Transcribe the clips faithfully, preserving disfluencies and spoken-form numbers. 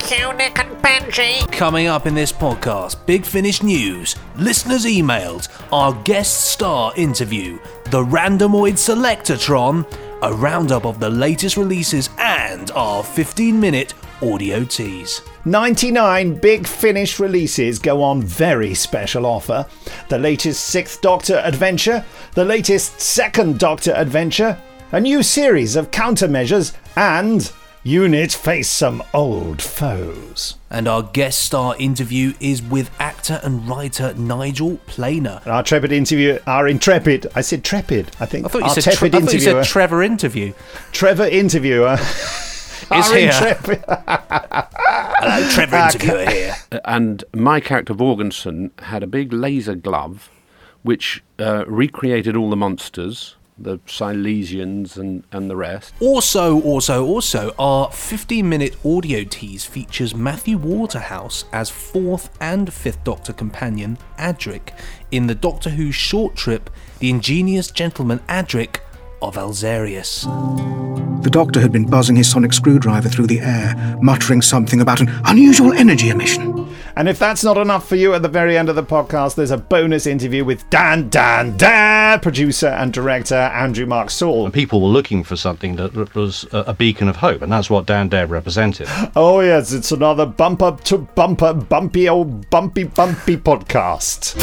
you, Nick and Benji. Coming up in this podcast, Big Finish news, listeners' emails, our guest star interview, the Randomoid Selectatron, a roundup of the latest releases, and our fifteen-minute audio tease. ninety-nine Big Finish releases go on very special offer. The latest Sixth Doctor adventure, the latest Second Doctor adventure, a new series of countermeasures, and units face some old foes. And our guest star interview is with actor and writer Nigel Planer. Our trepid interview, our intrepid, I said trepid, I think. I thought you, our said, tre- I thought you said Trevor interview. Trevor interviewer. Is our here. intrepid. Hello, Trevor interviewer here. And my character Vorgensen had a big laser glove which uh, recreated all the monsters, the Silesians and, and the rest. Also, also, also, our fifteen-minute audio tease features Matthew Waterhouse as fourth and fifth Doctor companion Adric in the Doctor Who short trip The Ingenious Gentleman Adric of Alzarius. The Doctor had been buzzing his sonic screwdriver through the air, muttering something about an unusual energy emission. And if that's not enough for you, at the very end of the podcast, there's a bonus interview with Dan, Dan, Dan, producer and director Andrew Mark Saul. And people were looking for something that was a beacon of hope, and that's what Dan Dare represented. Oh yes, it's another bumper to bumper, bumpy old bumpy bumpy podcast.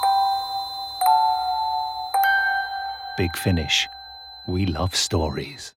Big Finish. We love stories.